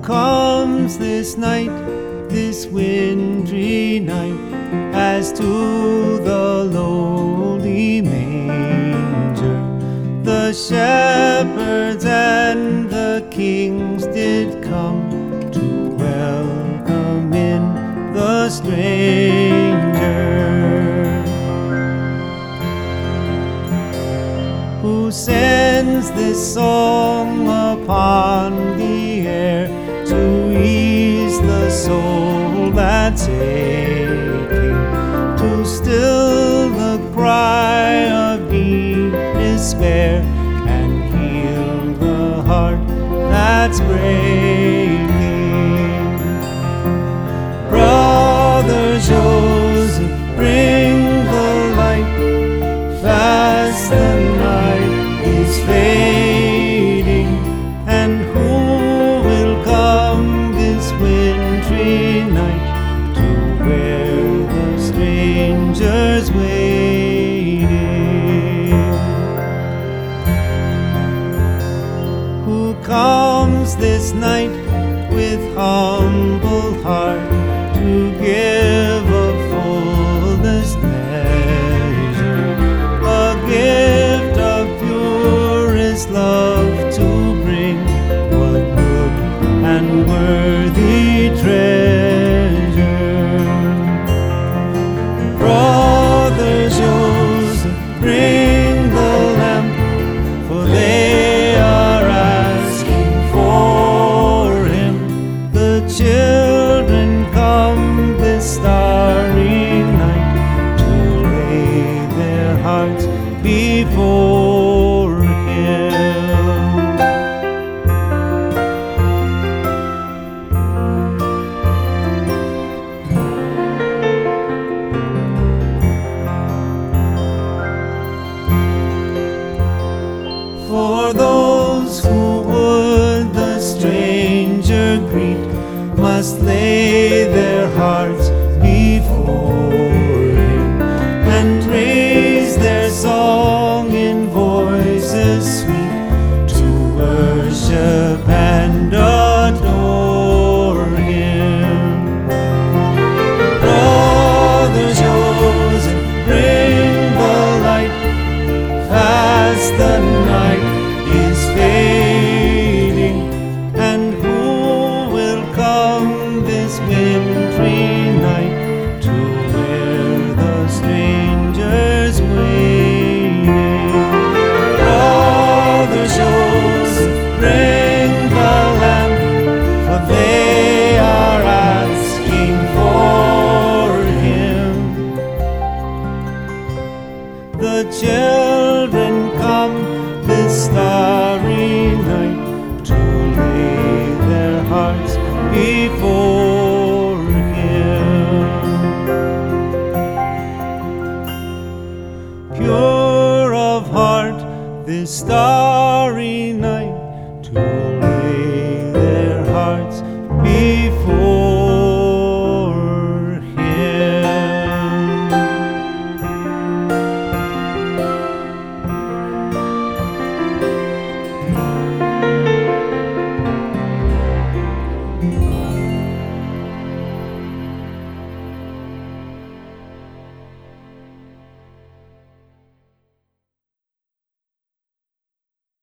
comes this night, this wintry night, as to the lowly manger the shepherds and the kings did come to welcome in the stranger, who sends this song upon the air to ease the soul that's aching, to still the cry of deep despair, and heal the heart that's breaking. Brother Joseph, bring the light, fast the night is fading, and who will come this wintry night to where the stranger's waiting? Who comes this night with humble heart to give a fullest measure, a gift of purest love to bring, what good and worthy treasure. Brother Joseph, bring the lamp, for they are asking for him. The children come this starry night to lay their hearts before him. For those who would the stranger greet must lay